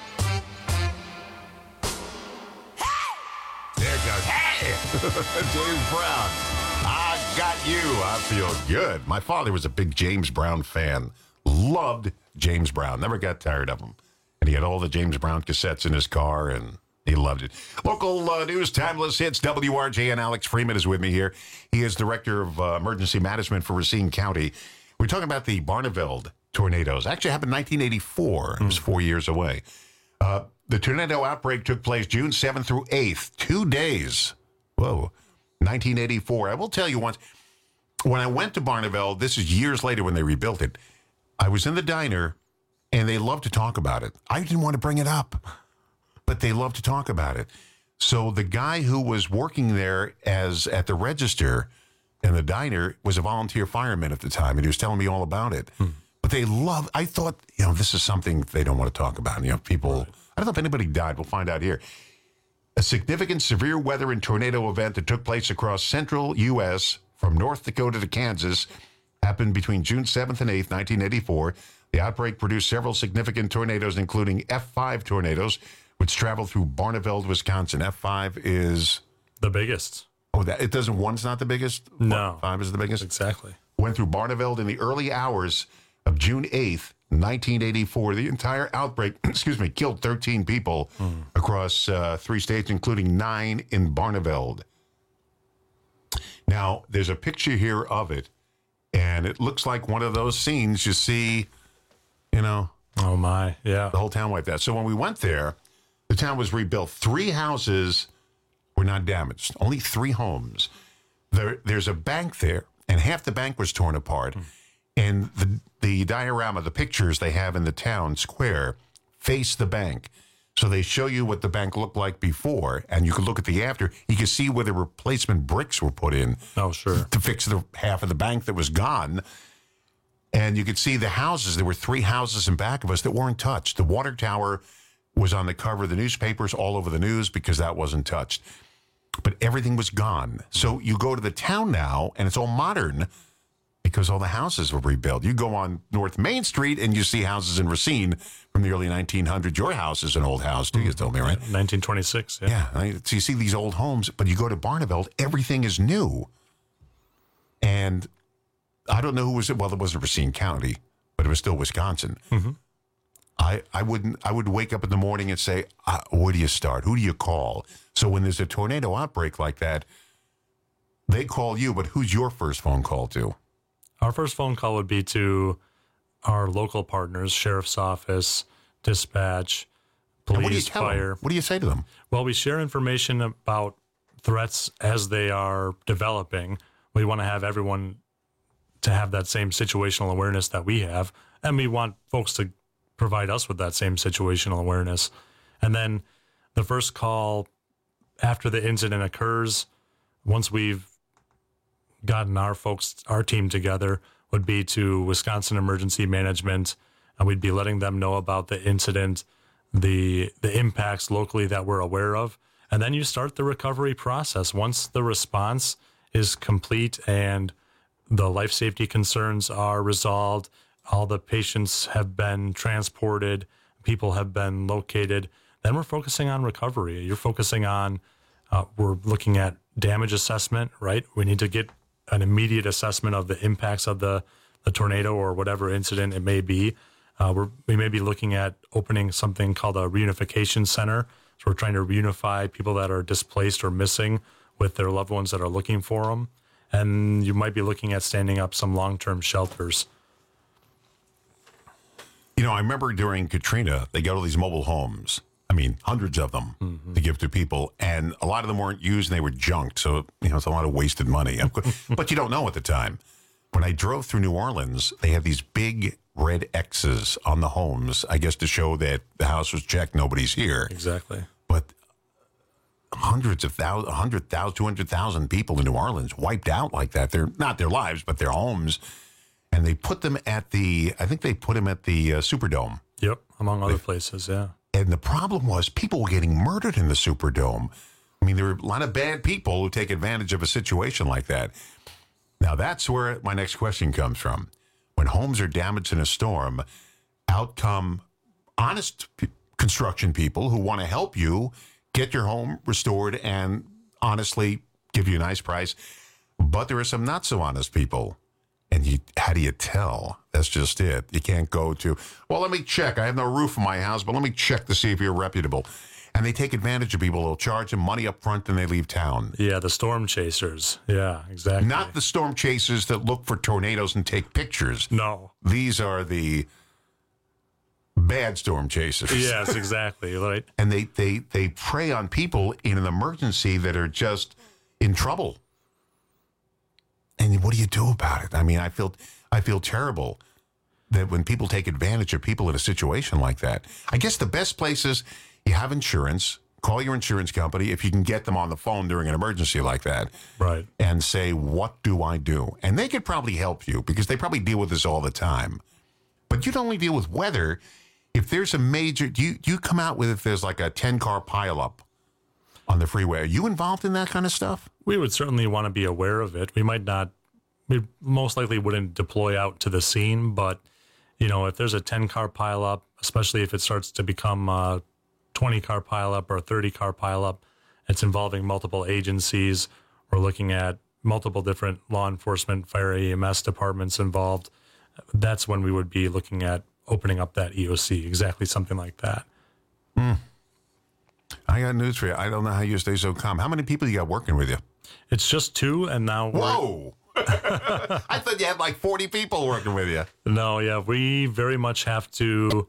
There it goes. Hey! James Brown. I got you. I feel good. My father was a big James Brown fan. Loved James Brown. Never got tired of him. And he had all the James Brown cassettes in his car, and he loved it. Local news, timeless hits. WRJN Alex Freeman is with me here. He is Director of Emergency Management for Racine County. We're talking about the Barneveld tornadoes. Actually happened in 1984. It was 4 years away. The tornado outbreak took place June 7th through 8th. 2 days. Whoa. 1984. I will tell you once, when I went to Barneveld, this is years later when they rebuilt it, I was in the diner, and they loved to talk about it. I didn't want to bring it up, but they loved to talk about it. So the guy who was working there at the register in the diner was a volunteer fireman at the time, and he was telling me all about it. But they love. I thought, this is something they don't want to talk about. People. Right. I don't know if anybody died. We'll find out here. A significant severe weather and tornado event that took place across central U.S. from North Dakota to Kansas happened between June 7th and 8th, 1984. The outbreak produced several significant tornadoes, including F5 tornadoes, which traveled through Barneveld, Wisconsin. F5 is the biggest. Oh, it doesn't. One's not the biggest? No. 5 is the biggest? Exactly. Went through Barneveld in the early hours of June 8th, 1984. The entire outbreak, killed 13 people across 3 states, including 9 in Barneveld. Now, there's a picture here of it, and it looks like one of those scenes you see, Oh, my, yeah. The whole town wiped out. So when we went there, the town was rebuilt. 3 houses were not damaged, only 3 homes. There's a bank there, and half the bank was torn apart. And the diorama, the pictures they have in the town square, face the bank. So they show you what the bank looked like before, and you can look at the after. You can see where the replacement bricks were put in. Oh, sure. To fix the half of the bank that was gone. And you could see the houses. There were 3 houses in back of us that weren't touched. The water tower was on the cover of the newspapers all over the news because that wasn't touched. But everything was gone. So you go to the town now, and it's all modern because all the houses were rebuilt. You go on North Main Street, and you see houses in Racine from the early 1900s. Your house is an old house, too, you told me, right? 1926, yeah. So you see these old homes, but you go to Barneveld, everything is new. And I don't know who was it. Well, it wasn't Racine County, but it was still Wisconsin. I would wake up in the morning and say, where do you start? Who do you call? So when there's a tornado outbreak like that, they call you, but who's your first phone call to? Our first phone call would be to our local partners, Sheriff's Office, Dispatch, Police, Fire. What do you say to them? Well, we share information about threats as they are developing. We want to have everyone to have that same situational awareness that we have, and we want folks to provide us with that same situational awareness. And then the first call after the incident occurs, once we've gotten our team together, would be to Wisconsin Emergency Management, and we'd be letting them know about the incident, the impacts locally that we're aware of, and then you start the recovery process. Once the response is complete and the life safety concerns are resolved, all the patients have been transported, people have been located, then we're focusing on recovery. You're focusing on, we're looking at damage assessment, right? We need to get an immediate assessment of the impacts of the tornado or whatever incident it may be. We may be looking at opening something called a reunification center. So we're trying to reunify people that are displaced or missing with their loved ones that are looking for them. And you might be looking at standing up some long-term shelters. I remember during Katrina, they got all these mobile homes. I mean, hundreds of them to give to people. And a lot of them weren't used and they were junked. So, it's a lot of wasted money. But you don't know at the time. When I drove through New Orleans, they had these big red X's on the homes, I guess to show that the house was checked, nobody's here. Exactly. But hundreds of thousands, 100,000, 200,000 people in New Orleans wiped out like that. They're not their lives, but their homes. And they put them at the Superdome. Yep, among other places, yeah. And the problem was people were getting murdered in the Superdome. I mean, there were a lot of bad people who take advantage of a situation like that. Now, that's where my next question comes from. When homes are damaged in a storm, Out come honest construction people who want to help you get your home restored and honestly give you a nice price. But there are some not so honest people. And how do you tell? That's just it. You can't go to, well, let me check. I have no roof on my house, but let me check to see if you're reputable. And they take advantage of people. They'll charge them money up front and they leave town. Yeah, the storm chasers. Yeah, exactly. Not the storm chasers that look for tornadoes and take pictures. No. These are the bad storm chasers. Yes, exactly. Right. And they prey on people in an emergency that are just in trouble. And what do you do about it? I mean, I feel terrible that when people take advantage of people in a situation like that. I guess the best place is you have insurance. Call your insurance company if you can get them on the phone during an emergency like that. Right. And say, what do I do? And they could probably help you because they probably deal with this all the time. But you'd only deal with weather if there's a major, do you come out with if there's like a 10-car pileup on the freeway? Are you involved in that kind of stuff? We would certainly want to be aware of it. We most likely wouldn't deploy out to the scene, but, if there's a 10-car pileup, especially if it starts to become a 20-car pileup or a 30-car pileup, it's involving multiple agencies. We're looking at multiple different law enforcement, fire, EMS departments involved. That's when we would be looking at opening up that EOC, exactly something like that. I got news for you. I don't know how you stay so calm. How many people you got working with you? It's just 2, and now Whoa! I thought you had like 40 people working with you. No, yeah, we very much have to.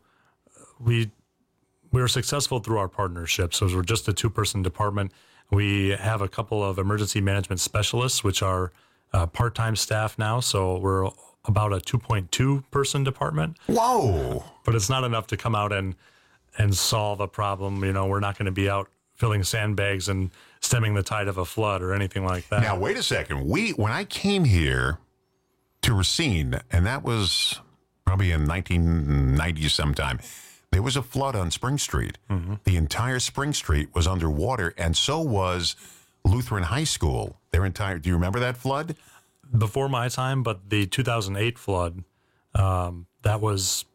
We're successful through our partnerships. So we're just a 2-person department. We have a couple of emergency management specialists, which are part-time staff now. So we're about a 2.2-person department. Whoa! But it's not enough to come out and solve a problem. We're not going to be out filling sandbags and stemming the tide of a flood or anything like that. Now, wait a second. When I came here to Racine, and that was probably in 1990 sometime, there was a flood on Spring Street. Mm-hmm. The entire Spring Street was underwater, and so was Lutheran High School. Do you remember that flood? Before my time, but the 2008 flood, that was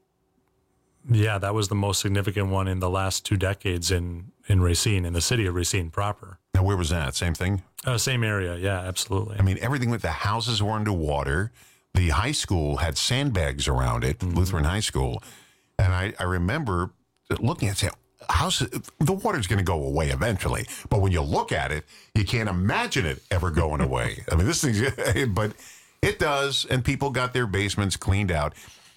the most significant one in the last 2 decades in Racine, in the city of Racine proper. Now, where was that? Same thing? Same area, yeah, absolutely. I mean, everything with the houses were underwater. The high school had sandbags around it, mm-hmm. Lutheran High School. And I remember looking at it, the water's going to go away eventually. But when you look at it, you can't imagine it ever going away. I mean, this thing's, but it does. And people got their basements cleaned out.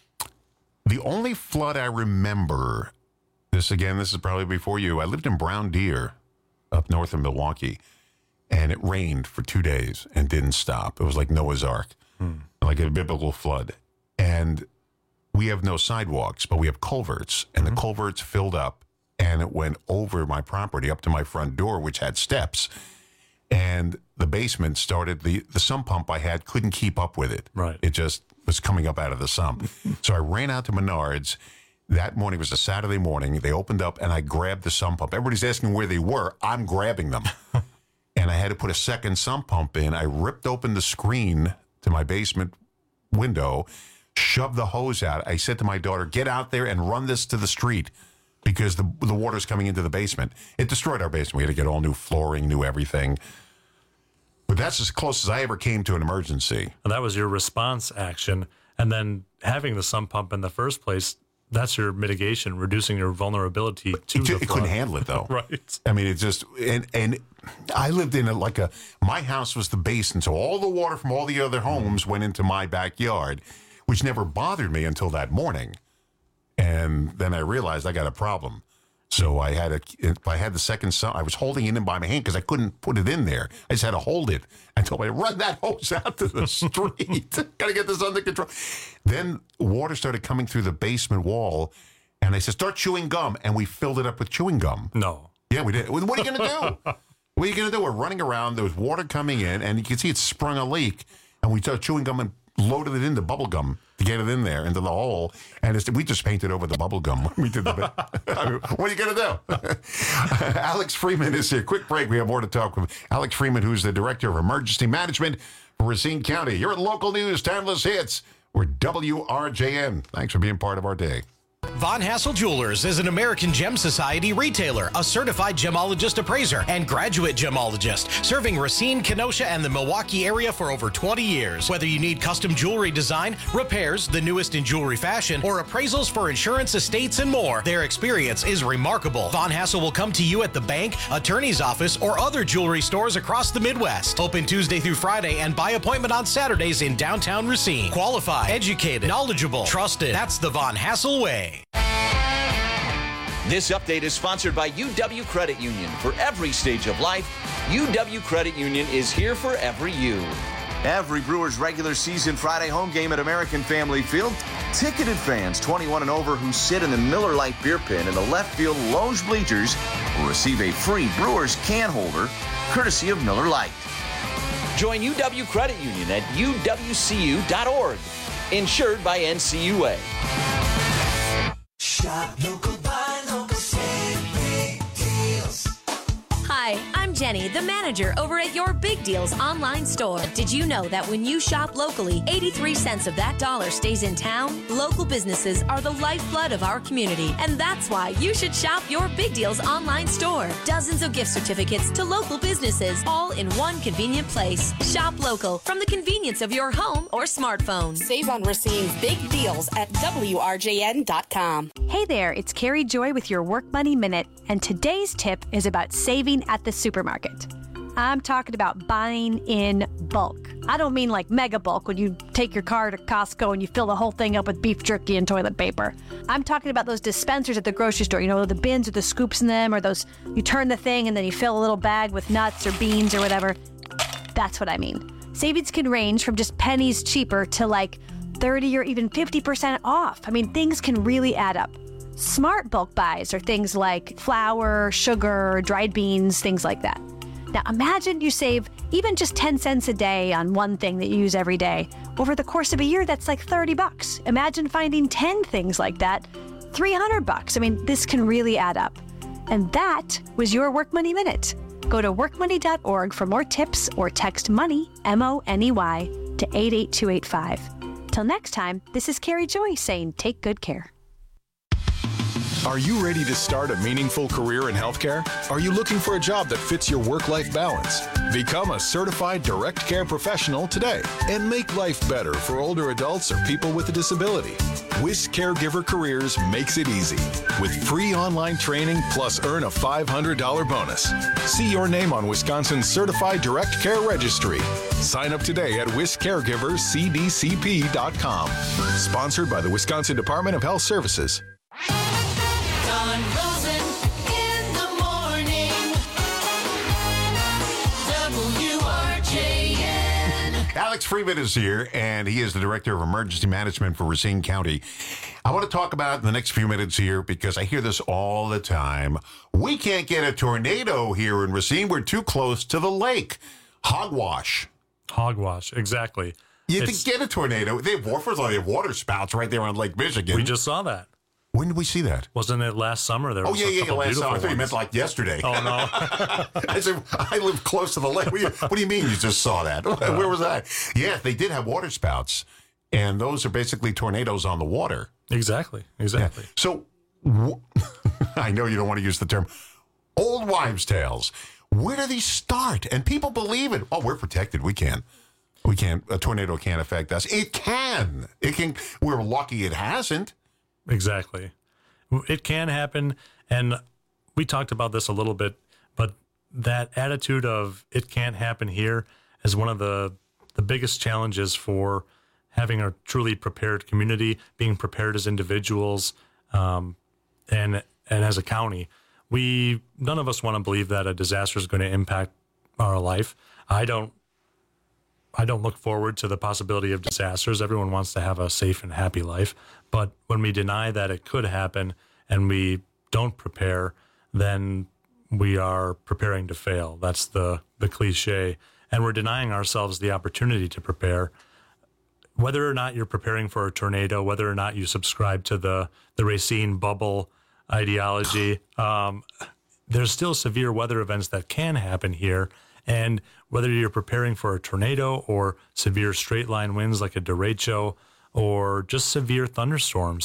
The only flood I remember, this is probably before you. I lived in Brown Deer up north of Milwaukee, and it rained for 2 days and didn't stop. It was like Noah's Ark, like a biblical flood. And we have no sidewalks, but we have culverts, and the culverts filled up, and it went over my property up to my front door, which had steps. And the basement started, the sump pump I had couldn't keep up with it. Right. It just was coming up out of the sump. So I ran out to Menards. That morning was a Saturday morning. They opened up, and I grabbed the sump pump. Everybody's asking where they were. I'm grabbing them. And I had to put a second sump pump in. I ripped open the screen to my basement window, shoved the hose out. I said to my daughter, get out there and run this to the street because the water's coming into the basement. It destroyed our basement. We had to get all new flooring, new everything. But that's as close as I ever came to an emergency. And that was your response action. And then having the sump pump in the first place, that's your mitigation, reducing your vulnerability to the flood. It couldn't handle it, though. Right. I mean, it just, and I lived in my house was the basin, so all the water from all the other homes went into my backyard, which never bothered me until that morning. And then I realized I got a problem. So I had the second sump. I was holding it in by my hand because I couldn't put it in there. I just had to hold it until I run that hose out to the street. Got to get this under control. Then water started coming through the basement wall, and I said, start chewing gum. And we filled it up with chewing gum. No. Yeah, we did. What are you going to do? What are you going to do? We're running around. There was water coming in, and you can see it sprung a leak. And we started chewing gum and loaded it into bubble gum to get it in there, into the hole. And we just painted over the bubble gum when we did the I mean, what are you going to do? Alex Freeman is here. Quick break. We have more to talk with Alex Freeman, who's the Director of Emergency Management for Racine County. You're at Local News, Timeless Hits. We're WRJN. Thanks for being part of our day. Von Hassel Jewelers is an American Gem Society retailer, a certified gemologist appraiser, and graduate gemologist, serving Racine, Kenosha, and the Milwaukee area for over 20 years. Whether you need custom jewelry design, repairs, the newest in jewelry fashion, or appraisals for insurance, estates, and more, their experience is remarkable. Von Hassel will come to you at the bank, attorney's office, or other jewelry stores across the Midwest. Open Tuesday through Friday and by appointment on Saturdays in downtown Racine. Qualified, educated, knowledgeable, trusted. That's the Von Hassel way. This update is sponsored by UW Credit Union. For every stage of life, UW Credit Union is here for every you. Every Brewers regular season Friday home game at American Family Field, ticketed fans 21 and over who sit in the Miller Lite beer pen in the left field lounge bleachers will receive a free Brewers can holder courtesy of Miller Lite. Join UW Credit Union at uwcu.org. Insured by NCUA. Shop local, buy local, save big deals. Hi, I'm Jenny, the manager over at Your Big Deals online store. Did you know that when you shop locally, 83 cents of that dollar stays in town? Local businesses are the lifeblood of our community, and that's why you should shop Your Big Deals online store. Dozens of gift certificates to local businesses, all in one convenient place. Shop local from the convenience of your home or smartphone. Save on Racine's big deals at WRJN.com. Hey there, it's Carrie Joy with your Work Money Minute, and today's tip is about saving at the supermarket. I'm talking about buying in bulk. I don't mean like mega bulk when you take your car to Costco and you fill the whole thing up with beef jerky and toilet paper. I'm talking about those dispensers at the grocery store, you know, the bins with the scoops in them, or those, you turn the thing and then you fill a little bag with nuts or beans or whatever. That's what I mean. Savings can range from just pennies cheaper to like 30 or even 50% off. I mean, things can really add up. Smart bulk buys are things like flour, sugar, dried beans, things like that. Now imagine you save even just 10 cents a day on one thing that you use every day. Over the course of a year, that's like $30. Imagine finding 10 things like that, $300. I mean, this can really add up. And that was your Work Money Minute. Go to workmoney.org for more tips or text MONEY, M-O-N-E-Y, to 88285. Till next time, this is Carrie Joy saying take good care. Are you ready to start a meaningful career in healthcare? Are you looking for a job that fits your work-life balance? Become a certified direct care professional today and make life better for older adults or people with a disability. WIS Caregiver Careers makes it easy with free online training plus earn a $500 bonus. See your name on Wisconsin's Certified Direct Care Registry. Sign up today at wiscaregivercdcp.com. Sponsored by the Wisconsin Department of Health Services. Don Rosen in the morning. WRJN. Alex Freeman is here, and he is the Director of Emergency Management for Racine County. I want to talk about in the next few minutes here because I hear this all the time. We can't get a tornado here in Racine. We're too close to the lake. Hogwash. Hogwash, exactly. You can get a tornado. They have water spouts right there on Lake Michigan. We just saw that. When did we see that? Wasn't it last summer? There was last summer. I thought you meant like yesterday. Oh, no. I said, I live close to the lake. What do you mean you just saw that? Where was that? Yeah, they did have water spouts, and those are basically tornadoes on the water. Exactly. Yeah. So, I know you don't want to use the term old wives' tales. Where do these start? And people believe it. Oh, we're protected. We can't. A tornado can't affect us. It can. We're lucky it hasn't. Exactly. It can happen, and we talked about this a little bit, but that attitude of it can't happen here is one of the biggest challenges for having a truly prepared community, being prepared as individuals, and as a county. None of us want to believe that a disaster is going to impact our life. I don't look forward to the possibility of disasters. Everyone wants to have a safe and happy life. But when we deny that it could happen and we don't prepare, then we are preparing to fail. That's the cliche. And we're denying ourselves the opportunity to prepare. Whether or not you're preparing for a tornado, whether or not you subscribe to the Racine bubble ideology, there's still severe weather events that can happen here. And whether you're preparing for a tornado or severe straight line winds like a derecho or just severe thunderstorms,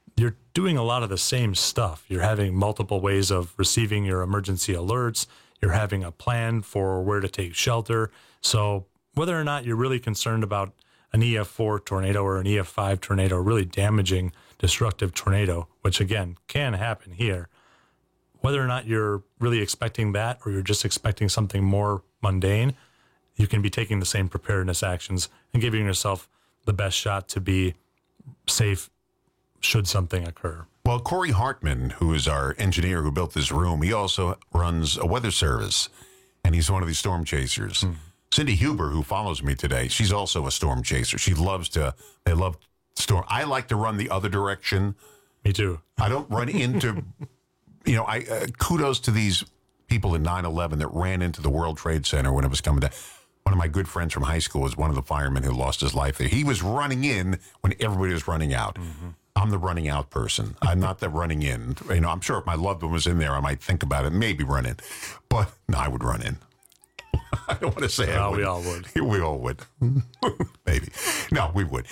you're doing a lot of the same stuff. You're having multiple ways of receiving your emergency alerts. You're having a plan for where to take shelter. So whether or not you're really concerned about an EF4 tornado or an EF5 tornado, really damaging, destructive tornado, which again can happen here, whether or not you're really expecting that or you're just expecting something more mundane, you can be taking the same preparedness actions and giving yourself the best shot to be safe should something occur. Well, Corey Hartman, who is our engineer who built this room, he also runs a weather service, and he's one of these storm chasers. Cindy Huber, who follows me today, she's also a storm chaser. They love storm. I like to run the other direction. Me too. I don't run into, kudos to these people in 9/11 that ran into the World Trade Center when it was coming down. One of my good friends from high school was one of the firemen who lost his life there. He was running in when everybody was running out. Mm-hmm. I'm the running out person. I'm not the running in. I'm sure if my loved one was in there, I might think about it, maybe run in. But no, I would run in. I don't want to say I would. We all would. We all would. Maybe. No, we would.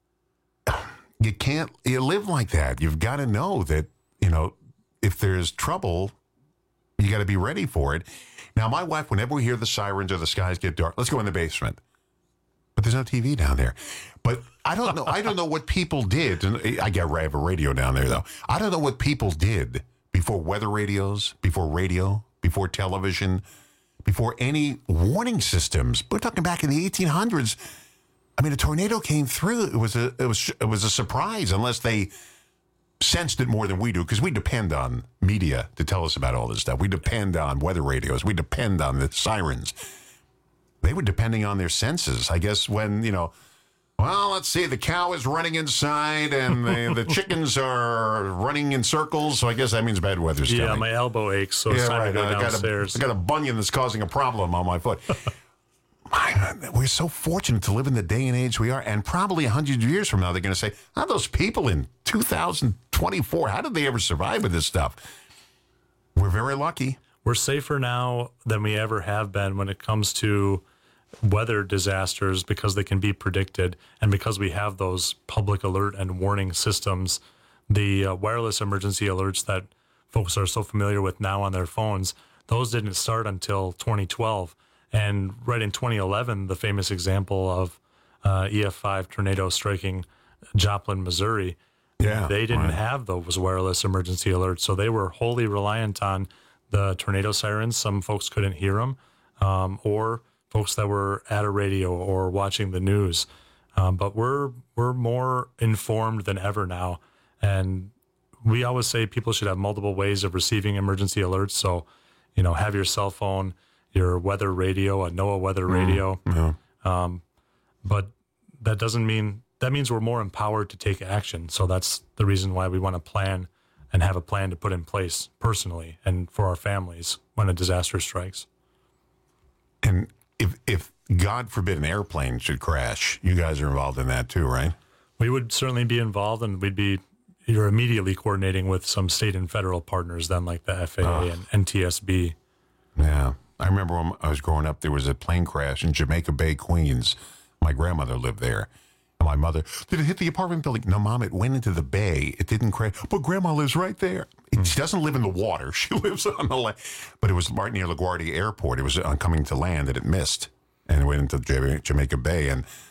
You live like that. You've got to know that, if there's trouble, you got to be ready for it. Now, my wife, whenever we hear the sirens or the skies get dark, let's go in the basement. But there's no TV down there. But I don't know. I don't know what people did. And I have a radio down there, though. I don't know what people did before weather radios, before radio, before television, before any warning systems. We're talking back in the 1800s. I mean, a tornado came through. It was a surprise, unless they sensed it more than we do, because we depend on media to tell us about all this stuff. We depend on weather radios. We depend on the sirens. They were depending on their senses. I guess when, let's see, the cow is running inside and the chickens are running in circles, so I guess that means bad weather's coming. Yeah, my elbow aches, so it's time to go downstairs. I got a bunion that's causing a problem on my foot. We're so fortunate to live in the day and age we are, and probably 100 years from now, they're going to say, how those people in 2024, how did they ever survive with this stuff? We're very lucky. We're safer now than we ever have been when it comes to weather disasters, because they can be predicted, and because we have those public alert and warning systems. The wireless emergency alerts that folks are so familiar with now on their phones, those didn't start until 2012. And right in 2011, the famous example of EF5 tornado striking Joplin, Missouri, they didn't have those wireless emergency alerts. So they were wholly reliant on the tornado sirens. Some folks couldn't hear them, or folks that were at a radio or watching the news. But we're more informed than ever now. And we always say people should have multiple ways of receiving emergency alerts. So, have your cell phone, your weather radio, a NOAA weather radio. But that means we're more empowered to take action. So that's the reason why we want to plan and have a plan to put in place personally and for our families when a disaster strikes. And if God forbid an airplane should crash, you guys are involved in that too, right? We would certainly be involved, and you're immediately coordinating with some state and federal partners then, like the FAA and NTSB. Yeah. I remember when I was growing up, there was a plane crash in Jamaica Bay, Queens. My grandmother lived there. And my mother, did it hit the apartment building? No, Mom, it went into the bay. It didn't crash. But Grandma lives right there. She doesn't live in the water. She lives on the land. But it was right near LaGuardia Airport. It was coming to land, and it missed. And it went into Jamaica Bay. And